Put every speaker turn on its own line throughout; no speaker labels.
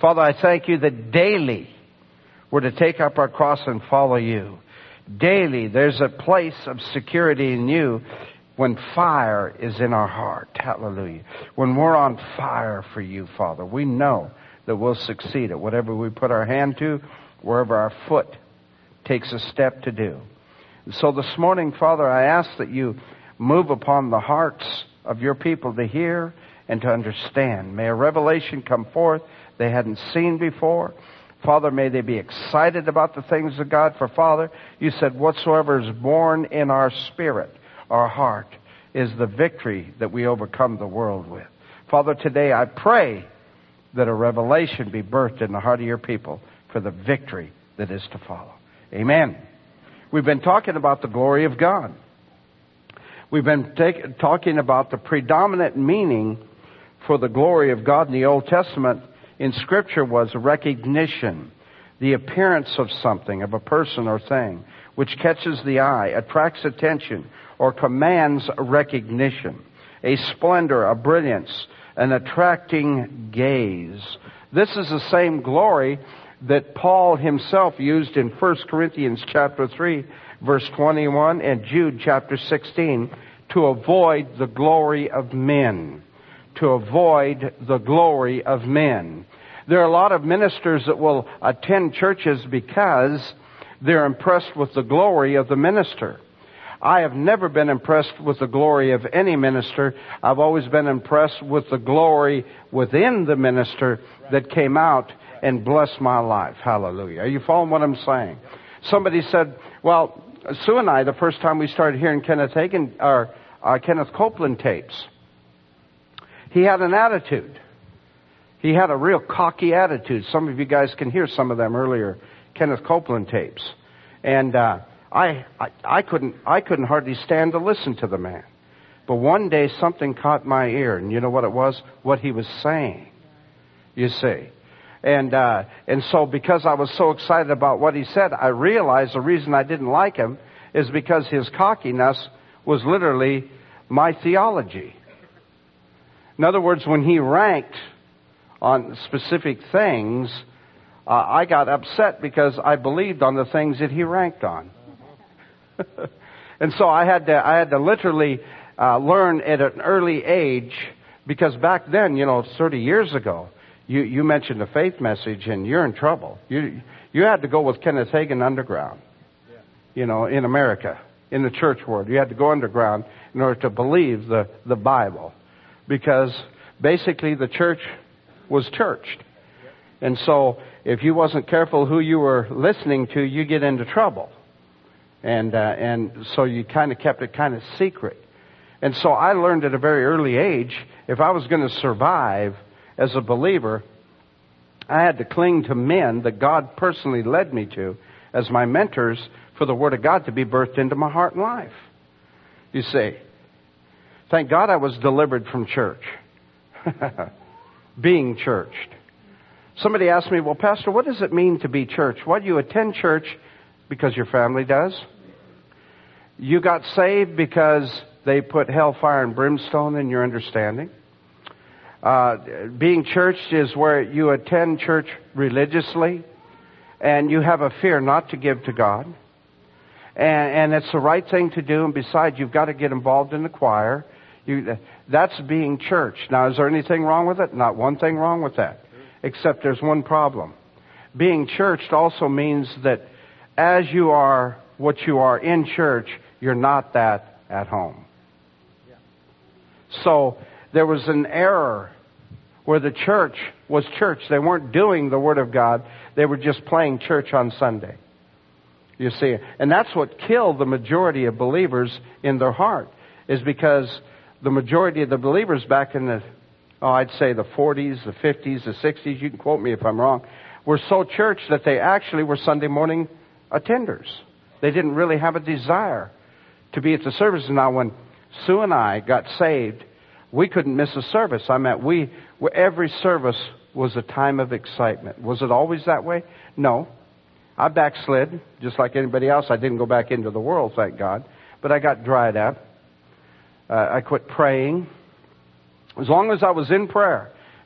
Father, I thank you that daily we're to take up our cross and follow you. Daily there's a place of security in you when fire is in our heart. Hallelujah. When we're on fire for you, Father, we know that we'll succeed at whatever we put our hand to, wherever our foot takes a step to do. And so this morning, Father, I ask that you move upon the hearts of your people to hear and to understand. May a revelation come forth they hadn't seen before. Father, may they be excited about the things of God. For Father, you said whatsoever is born in our spirit, our heart, is the victory that we overcome the world with. Father, today I pray that a revelation be birthed in the heart of your people for the victory that is to follow. Amen. We've been talking about the glory of God. We've been talking about the predominant meaning for the glory of God in the Old Testament in Scripture was recognition, the appearance of something, of a person or thing, which catches the eye, attracts attention, or commands recognition. A splendor, a brilliance, an attracting gaze. This is the same glory that Paul himself used in 1 Corinthians chapter 3, verse 21, and Jude chapter 16, to avoid the glory of men. To avoid the glory of men. There are a lot of ministers that will attend churches because they're impressed with the glory of the minister. I have never been impressed with the glory of any minister. I've always been impressed with the glory within the minister that came out and blessed my life. Hallelujah. Are you following what I'm saying? Somebody said, well, Sue and I, the first time we started hearing Kenneth Copeland tapes, he had an attitude. He had a real cocky attitude. Some of you guys can hear some of them earlier Kenneth Copeland tapes. And I couldn't hardly stand to listen to the man. But one day something caught my ear, and you know what it was? What he was saying. You see. And so because I was so excited about what he said, I realized the reason I didn't like him is because his cockiness was literally my theology. In other words, when he ranked on specific things, I got upset because I believed on the things that he ranked on. And so I had to literally learn at an early age, because back then, 30 years ago, you mentioned a faith message and you're in trouble. You had to go with Kenneth Hagin underground, in America, in the church world. You had to go underground in order to believe the Bible, because basically the church was churched. And so if you wasn't careful who you were listening to, you get into trouble. And so you kind of kept it kind of secret. And so I learned at a very early age, if I was going to survive as a believer, I had to cling to men that God personally led me to as my mentors for the Word of God to be birthed into my heart and life. You see, thank God I was delivered from church. Being churched. Somebody asked me, well, Pastor, what does it mean to be church? Well, you attend church because your family does. You got saved because they put hellfire and brimstone in your understanding. Being churched is where you attend church religiously and you have a fear not to give to God. And it's the right thing to do. And besides, you've got to get involved in the choir. That's being church. Now, is there anything wrong with it? Not one thing wrong with that. Except there's one problem. Being churched also means that as you are what you are in church, you're not that at home. So there was an error where the church was church. They weren't doing the Word of God. They were just playing church on Sunday. You see, and that's what killed the majority of believers in their heart, is because the majority of the believers back in I'd say the 40s, the 50s, the 60s, you can quote me if I'm wrong, were so church that they actually were Sunday morning attenders. They didn't really have a desire to be at the service. Now, when Sue and I got saved, we couldn't miss a service. I mean, every service was a time of excitement. Was it always that way? No. I backslid, just like anybody else. I didn't go back into the world, thank God. But I got dried up. I quit praying. As long as I was in prayer,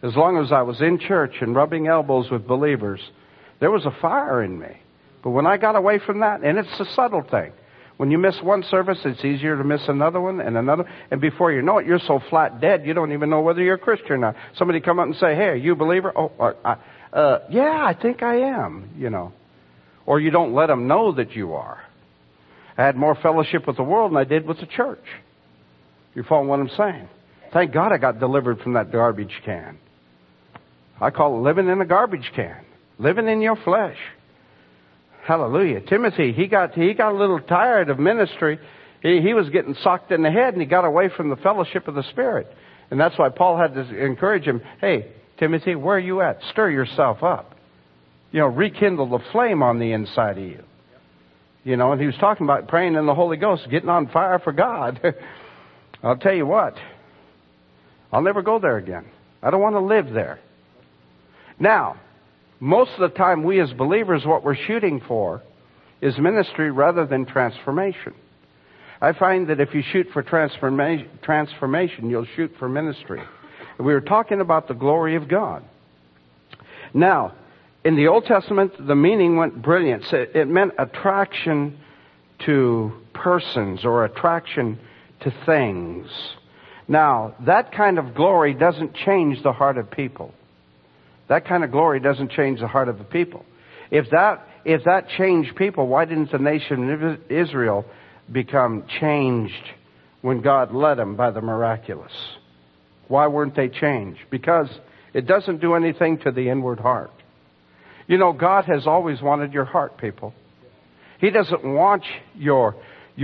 As long as I was in church and rubbing elbows with believers, there was a fire in me. But when I got away from that, and it's a subtle thing. When you miss one service, it's easier to miss another one and another. And before you know it, you're so flat dead, you don't even know whether you're a Christian or not. Somebody come up and say, hey, are you a believer? Yeah, I think I am, you know. Or you don't let them know that you are. I had more fellowship with the world than I did with the church. You follow what I'm saying? Thank God I got delivered from that garbage can. I call it living in a garbage can. Living in your flesh. Hallelujah. Timothy, he got a little tired of ministry. He was getting socked in the head, and he got away from the fellowship of the Spirit. And that's why Paul had to encourage him, hey, Timothy, where are you at? Stir yourself up. You know, rekindle the flame on the inside of you. You know, and he was talking about praying in the Holy Ghost, getting on fire for God. I'll tell you what, I'll never go there again. I don't want to live there. Now, most of the time we as believers, what we're shooting for is ministry rather than transformation. I find that if you shoot for transformation, you'll shoot for ministry. We were talking about the glory of God. Now, in the Old Testament, the meaning went brilliant. It meant attraction to persons or attraction to things. Now, that kind of glory doesn't change the heart of people. That kind of glory doesn't change the heart of the people. If that changed people, why didn't the nation of Israel become changed when God led them by the miraculous? Why weren't they changed? Because it doesn't do anything to the inward heart. You know, God has always wanted your heart, people. He doesn't want your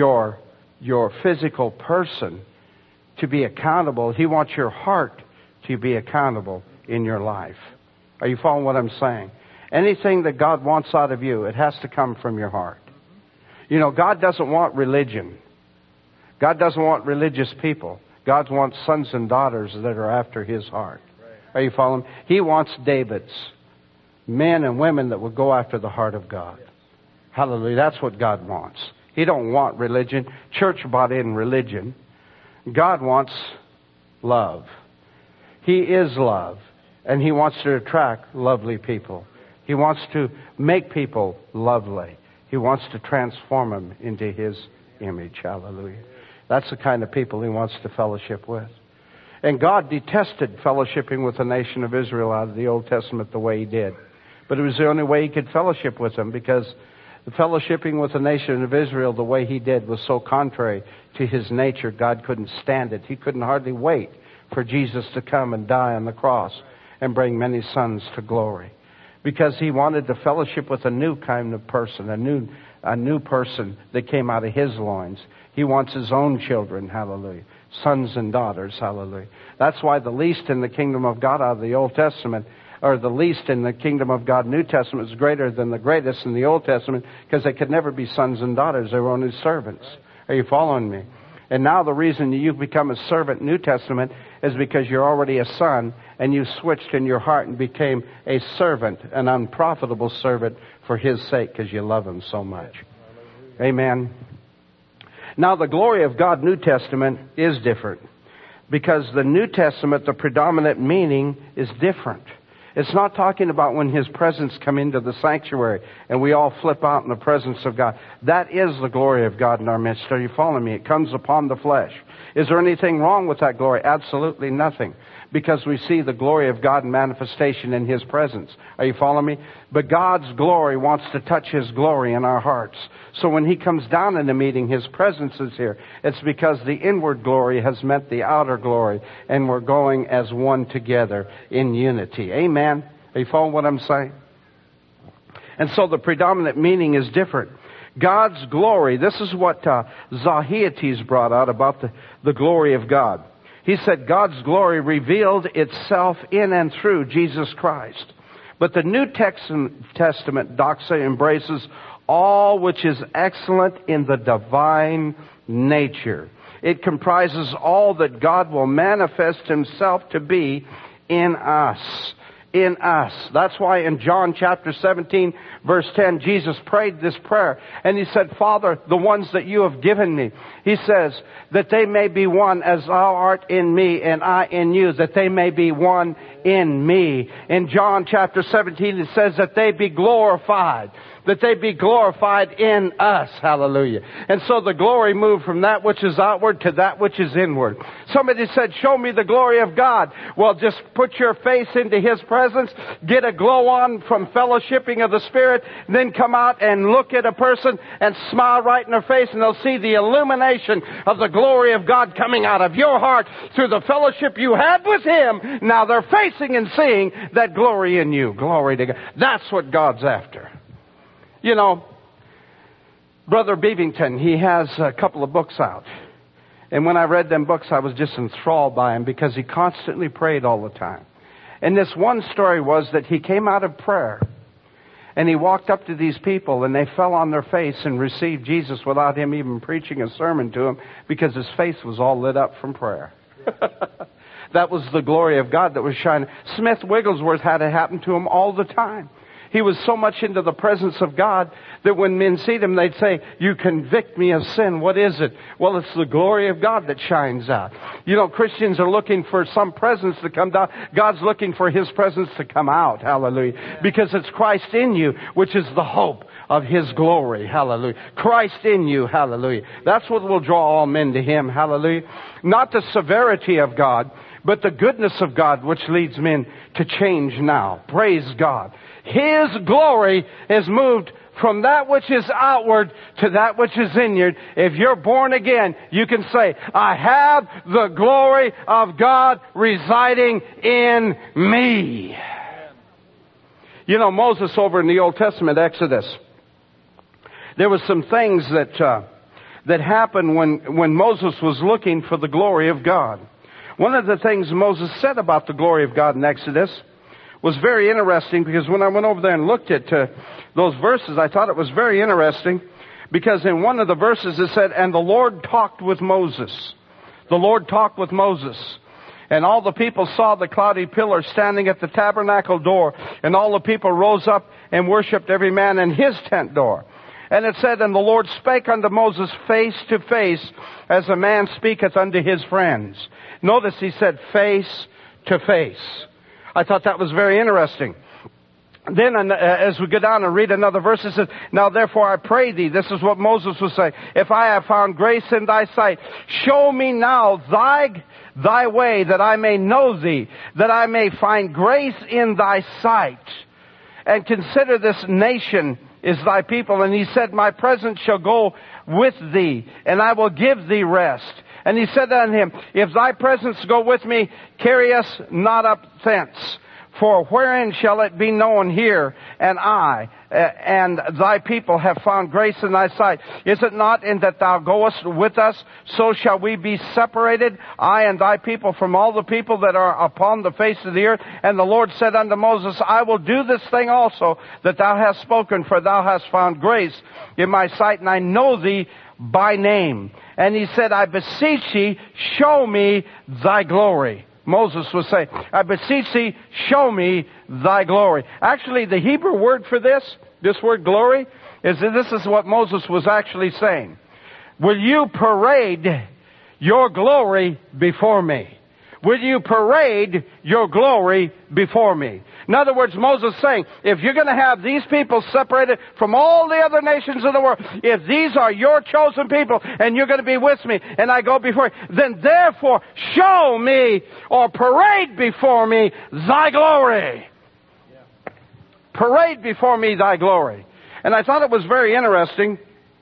physical person to be accountable. He wants your heart to be accountable in your life. Are you following what I'm saying? Anything that God wants out of you, it has to come from your heart. You know, God doesn't want religion. God doesn't want religious people. God wants sons and daughters that are after His heart. Are you following? He wants Davids, men and women that will go after the heart of God. Hallelujah. That's what God wants. He don't want religion. Church bought in religion. God wants love. He is love. And He wants to attract lovely people. He wants to make people lovely. He wants to transform them into His image. Hallelujah. That's the kind of people He wants to fellowship with. And God detested fellowshipping with the nation of Israel out of the Old Testament the way He did. But it was the only way He could fellowship with them, because the fellowshipping with the nation of Israel the way He did was so contrary to His nature, God couldn't stand it. He couldn't hardly wait for Jesus to come and die on the cross and bring many sons to glory. Because He wanted to fellowship with a new kind of person, a new person that came out of His loins. He wants His own children, hallelujah, sons and daughters, hallelujah. That's why the least in the kingdom of God out of the Old Testament, or the least in the kingdom of God New Testament, is greater than the greatest in the Old Testament, because they could never be sons and daughters. They were only servants. Are you following me? And now the reason you've become a servant New Testament is because you're already a son, and you switched in your heart and became a servant, an unprofitable servant for His sake, because you love Him so much. Amen. Now the glory of God New Testament is different, because the New Testament, the predominant meaning is different. It's not talking about when His presence come into the sanctuary and we all flip out in the presence of God. That is the glory of God in our midst. Are you following me? It comes upon the flesh. Is there anything wrong with that glory? Absolutely nothing. Because we see the glory of God in manifestation in His presence. Are you following me? But God's glory wants to touch His glory in our hearts. So when He comes down in the meeting, His presence is here. It's because the inward glory has met the outer glory, and we're going as one together in unity. Amen? Are you following what I'm saying? And so the predominant meaning is different. God's glory, this is what Zahiates brought out about the glory of God. He said God's glory revealed itself in and through Jesus Christ. But the New Testament doxa embraces all which is excellent in the divine nature. It comprises all that God will manifest Himself to be in us. in us. That's why in John chapter 17, verse 10, Jesus prayed this prayer. And He said, Father, the ones that you have given me, He says, that they may be one as thou art in me and I in you, that they may be one in me. In John chapter 17, it says that they be glorified. That they be glorified in us. Hallelujah. And so the glory moved from that which is outward to that which is inward. Somebody said, show me the glory of God. Well, just put your face into His presence, get a glow on from fellowshipping of the Spirit, then come out and look at a person and smile right in their face, and they'll see the illumination of the glory of God coming out of your heart through the fellowship you had with Him. Now they're facing and seeing that glory in you. Glory to God. That's what God's after. You know, Brother Beavington, he has a couple of books out. And when I read them books, I was just enthralled by him because he constantly prayed all the time. And this one story was that he came out of prayer and he walked up to these people and they fell on their face and received Jesus without him even preaching a sermon to them because his face was all lit up from prayer. That was the glory of God that was shining. Smith Wigglesworth had it happen to him all the time. He was so much into the presence of God that when men see him, they'd say, you convict me of sin. What is it? Well, it's the glory of God that shines out. You know, Christians are looking for some presence to come down. God's looking for His presence to come out. Hallelujah. Because it's Christ in you, which is the hope of His glory. Hallelujah. Christ in you. Hallelujah. That's what will draw all men to Him. Hallelujah. Not the severity of God, but the goodness of God, which leads men to change now. Praise God. His glory is moved from that which is outward to that which is inward. If you're born again, you can say, I have the glory of God residing in me. You know, Moses over in the Old Testament, Exodus, there was some things that happened when Moses was looking for the glory of God. One of the things Moses said about the glory of God in Exodus was very interesting, because when I went over there and looked at those verses, I thought it was very interesting, because in one of the verses it said, and the Lord talked with Moses. The Lord talked with Moses. And all the people saw the cloudy pillar standing at the tabernacle door, and all the people rose up and worshipped every man in his tent door. And it said, and the Lord spake unto Moses face to face, as a man speaketh unto his friends. Notice he said face to face. I thought that was very interesting. Then as we go down and read another verse, it says, now therefore I pray thee, this is what Moses was saying, if I have found grace in thy sight, show me now thy way, that I may know thee, that I may find grace in thy sight. And consider this nation is thy people. And he said, my presence shall go with thee, and I will give thee rest. And he said unto him, if thy presence go with me, carry us not up thence. For wherein shall it be known here, and I and thy people have found grace in thy sight? Is it not in that thou goest with us, so shall we be separated, I and thy people, from all the people that are upon the face of the earth? And the Lord said unto Moses, I will do this thing also that thou hast spoken, for thou hast found grace in my sight, and I know thee by name. And he said, I beseech thee, show me thy glory. Moses was saying, I beseech thee, show me thy glory. Actually, the Hebrew word for this word glory, this is what Moses was actually saying. Will you parade your glory before me? Will you parade your glory before me? In other words, Moses is saying, if you're going to have these people separated from all the other nations of the world, if these are your chosen people and you're going to be with me and I go before you, then therefore show me or parade before me thy glory. Yeah. Parade before me thy glory. And I thought it was very interesting.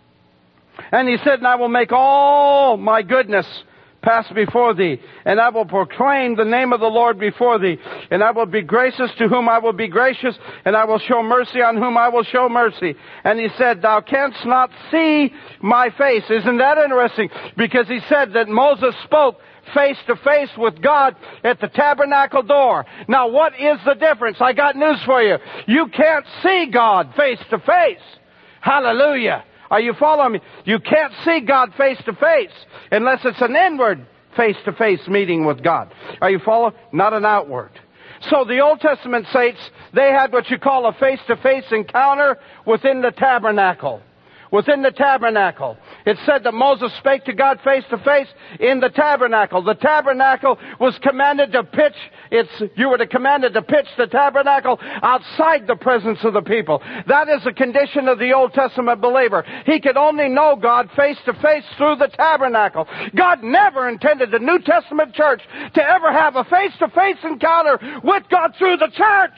And he said, and I will make all my goodness pass before thee, and I will proclaim the name of the Lord before thee, and I will be gracious to whom I will be gracious, and I will show mercy on whom I will show mercy. And he said, thou canst not see my face. Isn't that interesting? Because he said that Moses spoke face to face with God at the tabernacle door. Now what is the difference? I got news for you. You can't see God face to face. Hallelujah. Are you following me? You can't see God face to face unless it's an inward face to face meeting with God. Are you following? Not an outward. So the Old Testament saints, they had what you call a face-to-face encounter within the tabernacle. Within the tabernacle. It said that Moses spake to God face to face in the tabernacle. The tabernacle was commanded to pitch you were commanded to pitch the tabernacle outside the presence of the people. That is the condition of the Old Testament believer. He could only know God face to face through the tabernacle. God never intended the New Testament church to ever have a face to face encounter with God through the church.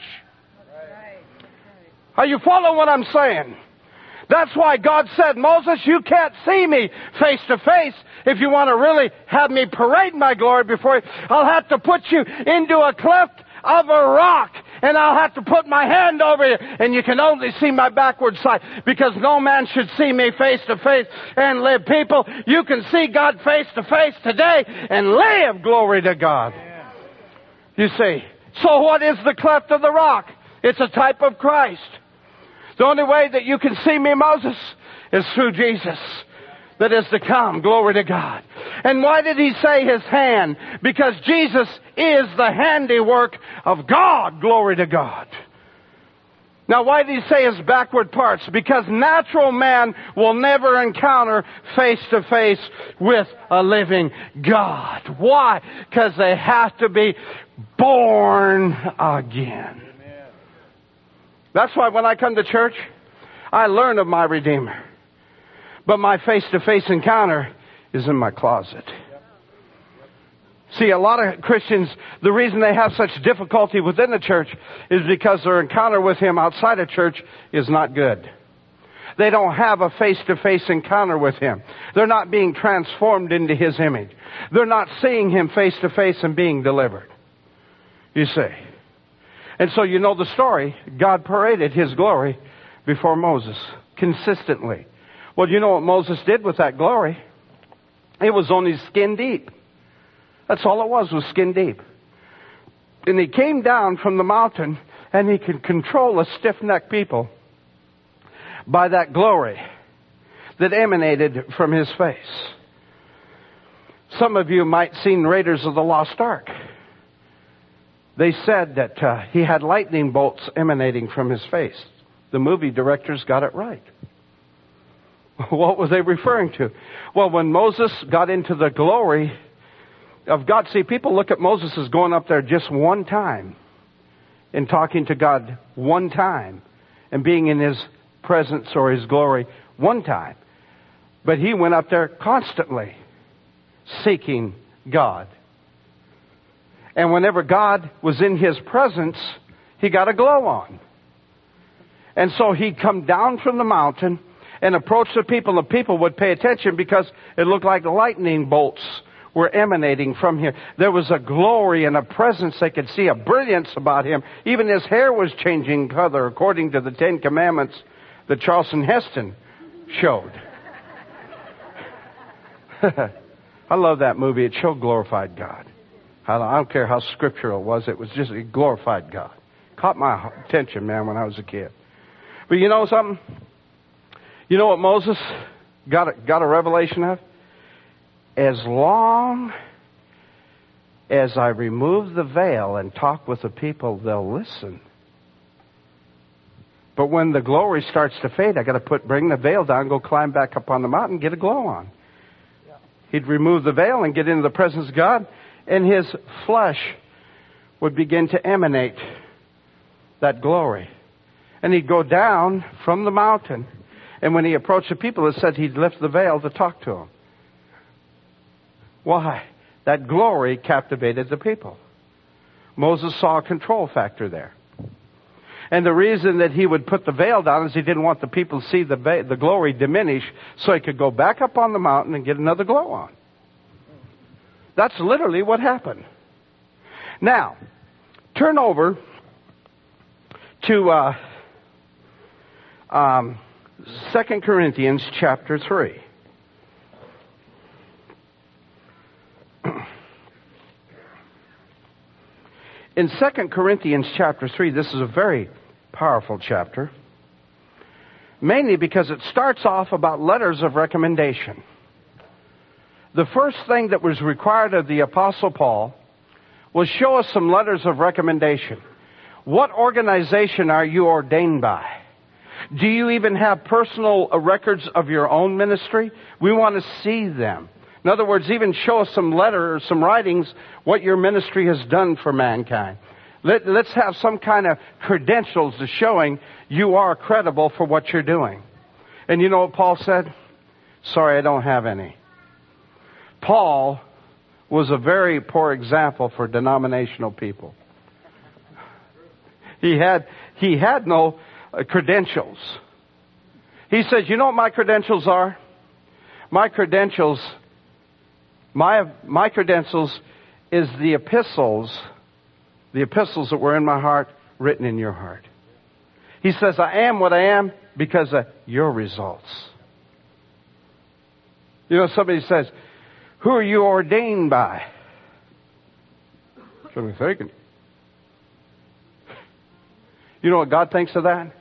Are you following what I'm saying? That's why God said, Moses, you can't see me face to face. If you want to really have me parade my glory before you, I'll have to put you into a cleft of a rock. And I'll have to put my hand over you. And you can only see my backward side. Because no man should see me face to face and live. People, you can see God face to face today and live. Glory to God. You see. So what is the cleft of the rock? It's a type of Christ. The only way that you can see me, Moses, is through Jesus that is to come. Glory to God. And why did he say his hand? Because Jesus is the handiwork of God. Glory to God. Now, why did he say his backward parts? Because natural man will never encounter face to face with a living God. Why? Because they have to be born again. That's why when I come to church, I learn of my Redeemer. But my face-to-face encounter is in my closet. See, a lot of Christians, the reason they have such difficulty within the church is because their encounter with Him outside of church is not good. They don't have a face-to-face encounter with Him. They're not being transformed into His image. They're not seeing Him face-to-face and being delivered. You see. And so you know the story. God paraded His glory before Moses consistently. Well, you know what Moses did with that glory? It was only skin deep. That's all it was skin deep. And he came down from the mountain and he could control a stiff-necked people by that glory that emanated from his face. Some of you might have seen Raiders of the Lost Ark. They said that he had lightning bolts emanating from his face. The movie directors got it right. What were they referring to? Well, when Moses got into the glory of God, see, people look at Moses as going up there just one time and talking to God one time and being in His presence or His glory one time. But he went up there constantly seeking God. And whenever God was in His presence, he got a glow on. And so he'd come down from the mountain and approach the people. The people would pay attention because it looked like lightning bolts were emanating from him. There was a glory and a presence. They could see a brilliance about him. Even his hair was changing color according to the 10 Commandments that Charlton Heston showed. I love that movie. It showed glorified God. I don't care how scriptural it was. It glorified God. Caught my attention, man, when I was a kid. But you know something? You know what Moses got a revelation of? As long as I remove the veil and talk with the people, they'll listen. But when the glory starts to fade, I got to bring the veil down, go climb back up on the mountain, get a glow on. He'd remove the veil and get into the presence of God, and his flesh would begin to emanate that glory. And he'd go down from the mountain, and when he approached the people, it said he'd lift the veil to talk to them. Why? That glory captivated the people. Moses saw a control factor there. And the reason that he would put the veil down is he didn't want the people to see the glory diminish, so he could go back up on the mountain and get another glow on. That's literally what happened. Now, turn over to 2 Corinthians chapter 3. In 2 Corinthians chapter 3, this is a very powerful chapter, mainly because it starts off about letters of recommendation. The first thing that was required of the Apostle Paul Well, show us some letters of recommendation. What organization are you ordained by? Do you even have personal records of your own ministry? We want to see them. In other words, even show us some letter or some writings, what your ministry has done for mankind. Let's have some kind of credentials to showing you are credible for what you're doing. And you know what Paul said? Sorry, I don't have any. Paul was a very poor example for denominational people. He had no credentials. He says, you know what my credentials are? My credentials is the epistles that were in my heart, written in your heart. He says, I am what I am because of your results. You know, somebody says, who are you ordained by? Should be thinking. You know what God thinks of that?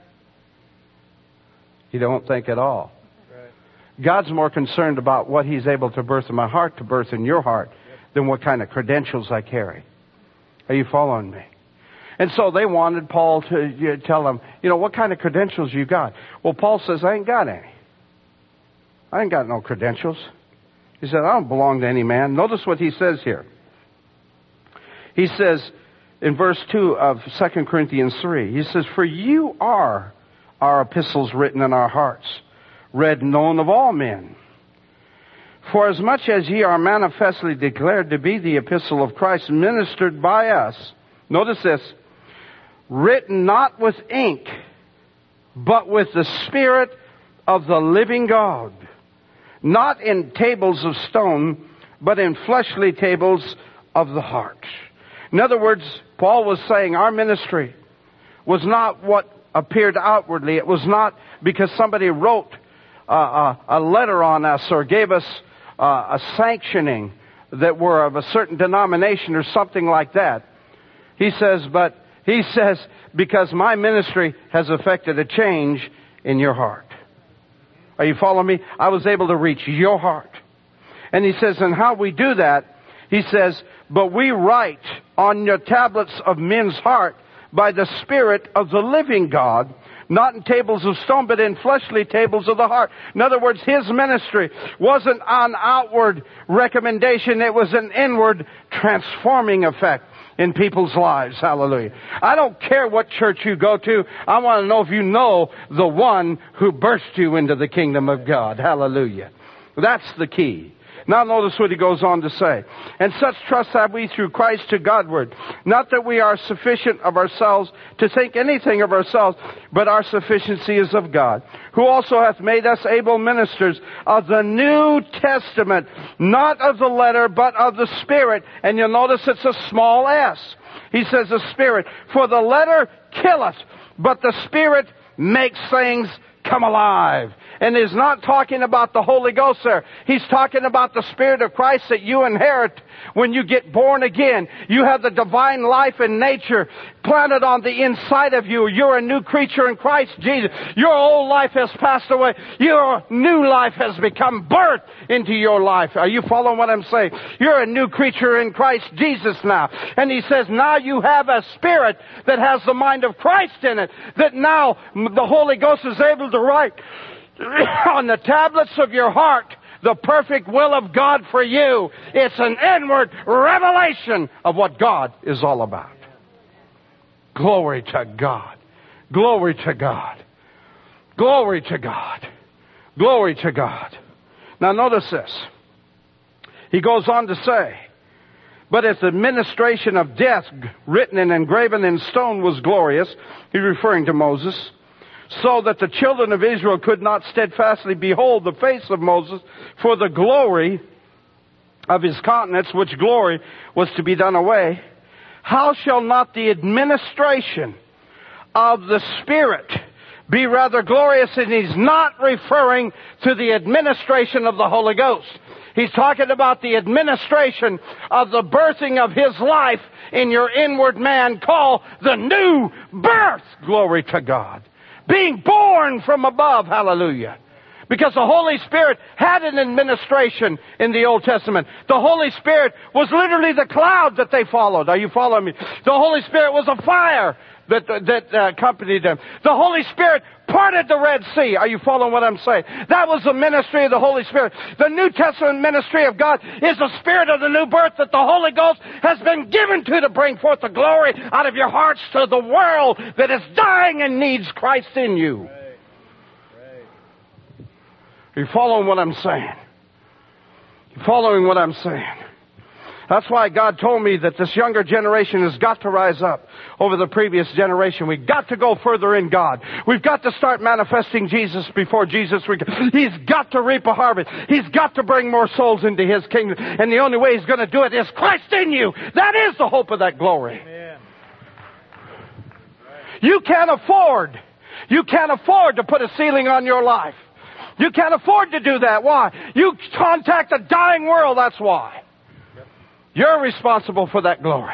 He don't think at all. Right. God's more concerned about what He's able to birth in my heart, to birth in your heart, than what kind of credentials I carry. Are you following me? And so they wanted Paul to tell them, you know, what kind of credentials you got? Well, Paul says, I ain't got any. I ain't got no credentials. He said, I don't belong to any man. Notice what he says here. He says in verse 2 of 2 Corinthians 3, he says, for you are our epistles written in our hearts, read and known of all men. For as much as ye are manifestly declared to be the epistle of Christ ministered by us, notice this, written not with ink, but with the Spirit of the living God, not in tables of stone, but in fleshly tables of the heart. In other words, Paul was saying our ministry was not what appeared outwardly. It was not because somebody wrote a letter on us or gave us a sanctioning that were of a certain denomination or something like that. He says, because my ministry has affected a change in your heart. Are you following me? I was able to reach your heart. And he says, and how we do that, he says, but we write on your tablets of men's heart by the Spirit of the living God, not in tables of stone, but in fleshly tables of the heart. In other words, his ministry wasn't an outward recommendation. It was an inward transforming effect in people's lives. Hallelujah. I don't care what church you go to. I want to know if you know the one who birthed you into the kingdom of God. Hallelujah. That's the key. Now notice what he goes on to say. And such trust have we through Christ to Godward. Not that we are sufficient of ourselves to think anything of ourselves, but our sufficiency is of God, who also hath made us able ministers of the New Testament, not of the letter, but of the Spirit. And you'll notice it's a small s. He says the Spirit. For the letter killeth, but the Spirit makes things come alive. And he's not talking about the Holy Ghost there. He's talking about the Spirit of Christ that you inherit when you get born again. You have the divine life and nature planted on the inside of you. You're a new creature in Christ Jesus. Your old life has passed away. Your new life has become birthed into your life. Are you following what I'm saying? You're a new creature in Christ Jesus now. And he says now you have a spirit that has the mind of Christ in it. That now the Holy Ghost is able to write on the tablets of your heart the perfect will of God for you. It's an inward revelation of what God is all about. Glory to God. Glory to God. Glory to God. Glory to God. Now notice this. He goes on to say, but as the administration of death written and engraven in stone was glorious, he's referring to Moses, so that the children of Israel could not steadfastly behold the face of Moses for the glory of his countenance, which glory was to be done away. How shall not the administration of the Spirit be rather glorious? And he's not referring to the administration of the Holy Ghost. He's talking about the administration of the birthing of his life in your inward man, called the new birth. Glory to God. Being born from above, hallelujah. Because the Holy Spirit had an administration in the Old Testament. The Holy Spirit was literally the cloud that they followed. Are you following me? The Holy Spirit was a fire that accompanied them. The Holy Spirit parted the Red Sea. Are you following what I'm saying? That was the ministry of the Holy Spirit. The New Testament ministry of God is the spirit of the new birth that the Holy Ghost has been given to bring forth the glory out of your hearts to the world that is dying and needs Christ in you. Are you following what I'm saying? You following what I'm saying? That's why God told me that this younger generation has got to rise up over the previous generation. We've got to go further in God. We've got to start manifesting Jesus before Jesus. He's got to reap a harvest. He's got to bring more souls into His kingdom. And the only way He's going to do it is Christ in you. That is the hope of that glory. Amen. You can't afford to put a ceiling on your life. You can't afford to do that. Why? You contact a dying world, that's why. You're responsible for that glory.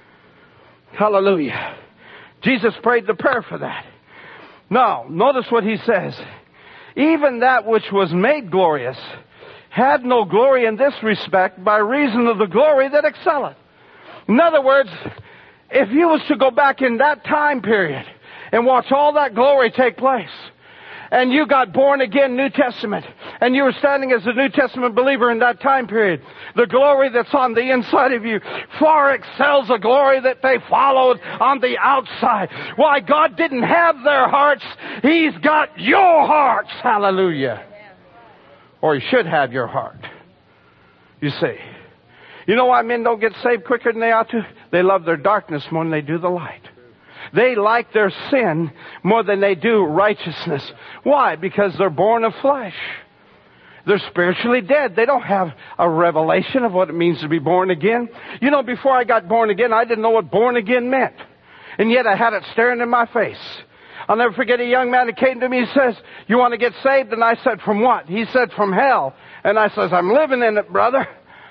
Hallelujah. Jesus prayed the prayer for that. Now, notice what He says. Even that which was made glorious had no glory in this respect by reason of the glory that excelleth. In other words, if you was to go back in that time period and watch all that glory take place, and you got born again New Testament, and you were standing as a New Testament believer in that time period, the glory that's on the inside of you far excels the glory that they followed on the outside. Why? God didn't have their hearts. He's got your hearts. Hallelujah. Or He should have your heart. You see. You know why men don't get saved quicker than they ought to? They love their darkness more than they do the light. They like their sin more than they do righteousness. Why? Because they're born of flesh. They're spiritually dead. They don't have a revelation of what it means to be born again. You know, before I got born again, I didn't know what born again meant. And yet I had it staring in my face. I'll never forget a young man that came to me and says, "You want to get saved?" And I said, "From what?" He said, "From hell." And I says, "I'm living in it, brother."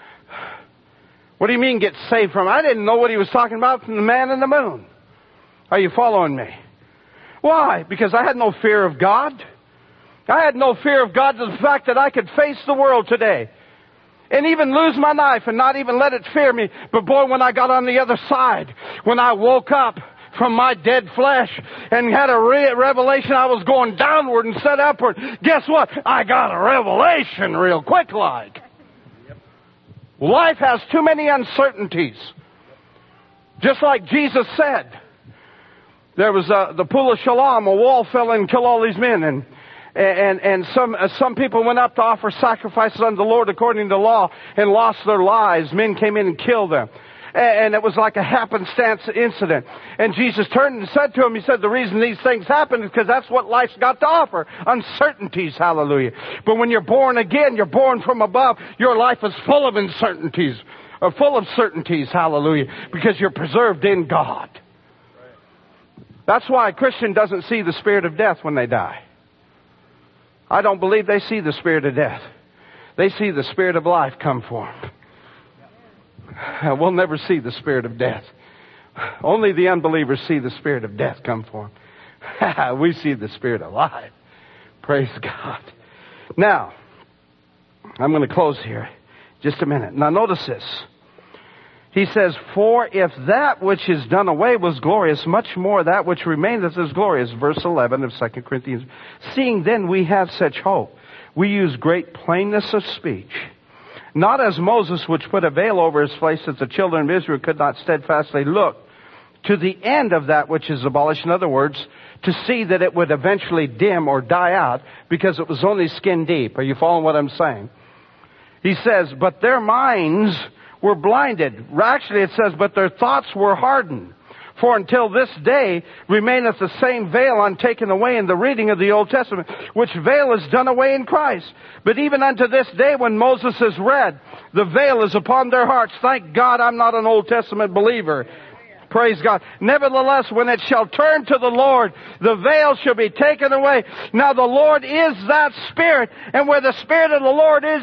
What do you mean get saved from? I didn't know what he was talking about from the man in the moon. Are you following me? Why? Because I had no fear of God. I had no fear of God to the fact that I could face the world today and even lose my life and not even let it fear me. But boy, when I got on the other side, when I woke up from my dead flesh and had a revelation I was going downward instead of upward, guess what? I got a revelation real quick like. Life has too many uncertainties. Just like Jesus said. There was the pool of Siloam, a wall fell in and killed all these men. And some people went up to offer sacrifices unto the Lord according to law and lost their lives. Men came in and killed them. And it was like a happenstance incident. And Jesus turned and said to him, He said, the reason these things happen is because that's what life's got to offer. Uncertainties, hallelujah. But when you're born again, you're born from above. Your life is full of uncertainties, full of certainties, hallelujah. Because you're preserved in God. That's why a Christian doesn't see the spirit of death when they die. I don't believe they see the spirit of death. They see the spirit of life come for them. We'll never see the spirit of death. Only the unbelievers see the spirit of death come for them. We see the spirit of life. Praise God. Now, I'm going to close here just a minute. Now notice this. He says, "For if that which is done away was glorious, much more that which remaineth is glorious." Verse 11 of 2 Corinthians. "Seeing then we have such hope, we use great plainness of speech. Not as Moses, which put a veil over his face, that the children of Israel could not steadfastly look to the end of that which is abolished." In other words, to see that it would eventually dim or die out, because it was only skin deep. Are you following what I'm saying? He says, "But their minds were blinded." Actually, it says, "But their thoughts were hardened. For until this day remaineth the same veil untaken away in the reading of the Old Testament, which veil is done away in Christ. But even unto this day when Moses is read, the veil is upon their hearts." Thank God I'm not an Old Testament believer. Praise God. "Nevertheless, when it shall turn to the Lord, the veil shall be taken away. Now the Lord is that Spirit, and where the Spirit of the Lord is,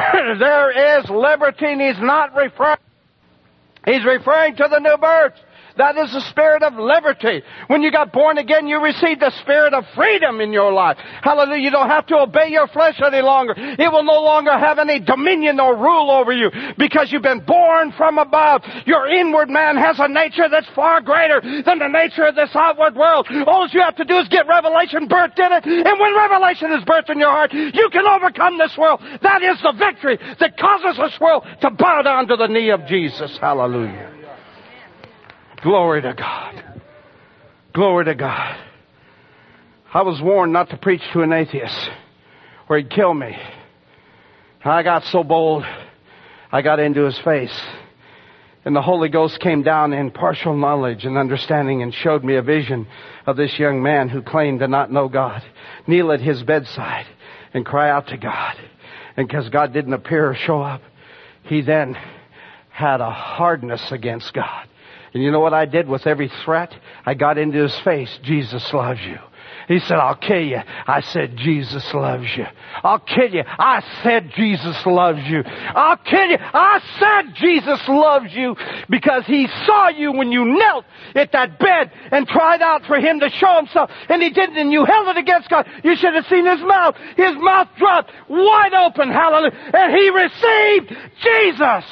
there is liberty." And He's not referring to the new birth. That is the spirit of liberty. When you got born again, you received the spirit of freedom in your life. Hallelujah. You don't have to obey your flesh any longer. It will no longer have any dominion or rule over you because you've been born from above. Your inward man has a nature that's far greater than the nature of this outward world. All you have to do is get revelation birthed in it. And when revelation is birthed in your heart, you can overcome this world. That is the victory that causes this world to bow down to the knee of Jesus. Hallelujah. Glory to God. Glory to God. I was warned not to preach to an atheist or he'd kill me. I got so bold, I got into his face. And the Holy Ghost came down in partial knowledge and understanding and showed me a vision of this young man who claimed to not know God, kneel at his bedside and cry out to God. And because God didn't appear or show up, he then had a hardness against God. And you know what I did with every threat? I got into his face. Jesus loves you. He said, I'll kill you. I said, Jesus loves you. I'll kill you. I said, Jesus loves you. I'll kill you. I said, Jesus loves you. Because he saw you when you knelt at that bed and cried out for him to show himself. And he didn't, and you held it against God. You should have seen his mouth. His mouth dropped wide open. Hallelujah. And he received Jesus.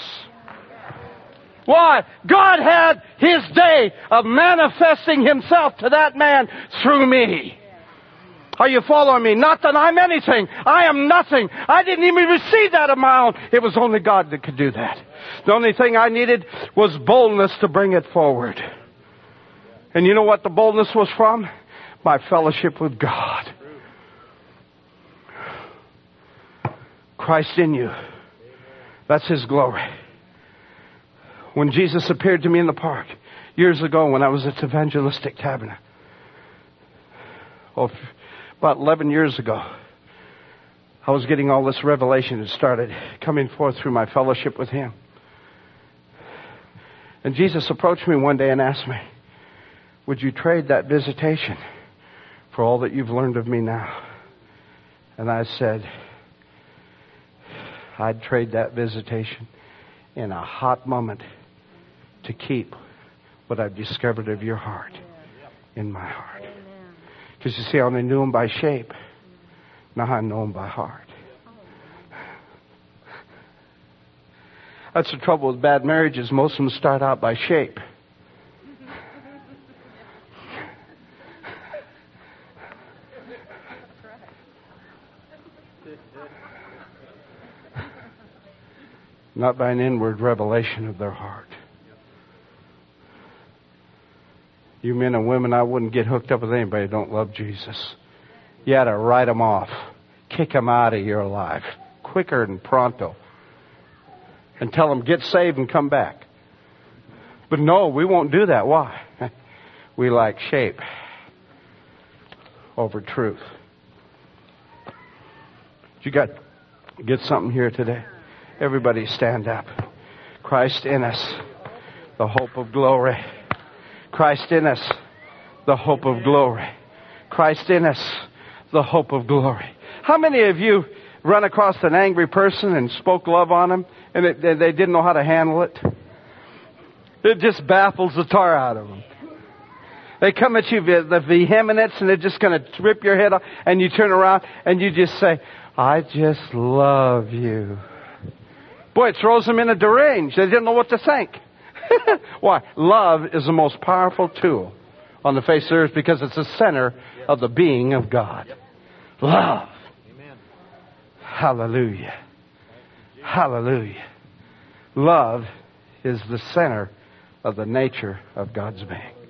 Why? God had his day of manifesting himself to that man through me. Are you following me? Not that I'm anything. I am nothing. I didn't even receive that of my own. It was only God that could do that. The only thing I needed was boldness to bring it forward. And you know what the boldness was from? My fellowship with God. Christ in you. That's his glory. When Jesus appeared to me in the park years ago when I was at the Evangelistic Tabernacle, about 11 years ago, I was getting all this revelation that started coming forth through my fellowship with him. And Jesus approached me one day and asked me, would you trade that visitation for all that you've learned of me now? And I said, I'd trade that visitation in a hot moment to keep what I've discovered of your heart in my heart. Because you see, I only knew him by shape. Now I know him by heart. That's the trouble with bad marriages. Most of them start out by shape. Not by an inward revelation of their heart. You men and women, I wouldn't get hooked up with anybody who don't love Jesus. You had to write them off. Kick them out of your life. Quicker than pronto. And tell them, get saved and come back. But no, we won't do that. Why? We like shape over truth. You got to get something here today. Everybody stand up. Christ in us, the hope of glory. Christ in us, the hope of glory. Christ in us, the hope of glory. How many of you run across an angry person and spoke love on them and they didn't know how to handle it? It just baffles the tar out of them. They come at you with the vehemence and they're just going to rip your head off, and you turn around and you just say, I just love you. Boy, it throws them in a deranged. They didn't know what to think. Why? Love is the most powerful tool on the face of the earth because it's the center of the being of God. Love. Amen. Hallelujah. Hallelujah. Love is the center of the nature of God's being.